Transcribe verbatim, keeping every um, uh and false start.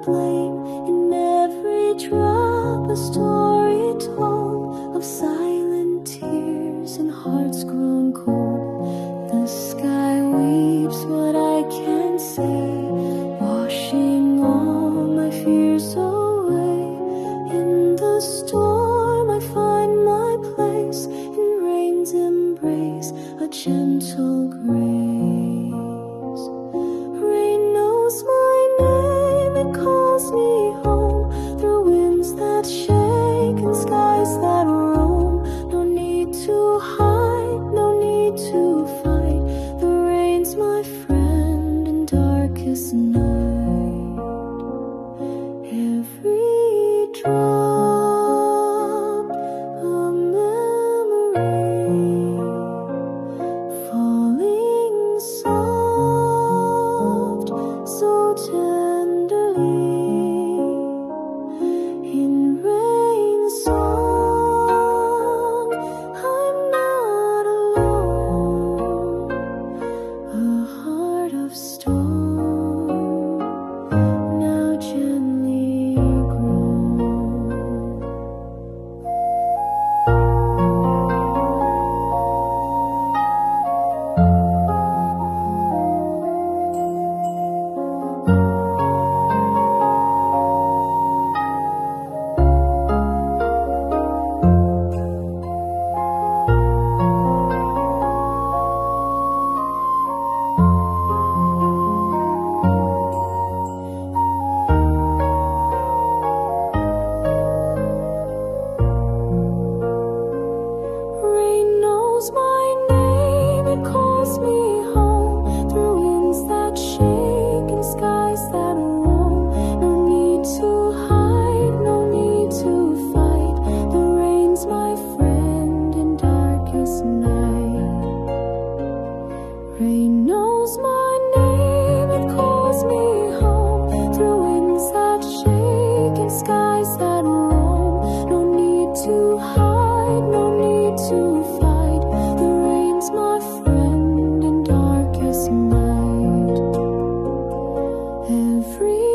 blame. In every drop a story told of silent tears and hearts grown cold. The sky weeps what I can't say, washing all my fears away. In the storm I find my place, in rain's embrace a gentle grace. Rain knows my name, it calls me home, through winds that shake and skies that roam. No need to hide, no need to fight, the rain's my friend in darkest night. Every drop a memory, falling soft, so tenderly. In rain song, I'm not alone. A heart of stone, now gently grown. Rain knows my name, it calls me home, through winds that shake and skies that roam. No need to hide, no need to fight, the rain's my friend in darkest night. Rain knows my name, it calls me home, through winds that shake and skies that roam. No need to hide, no need to fight, the rain's my friend in darkest night. Every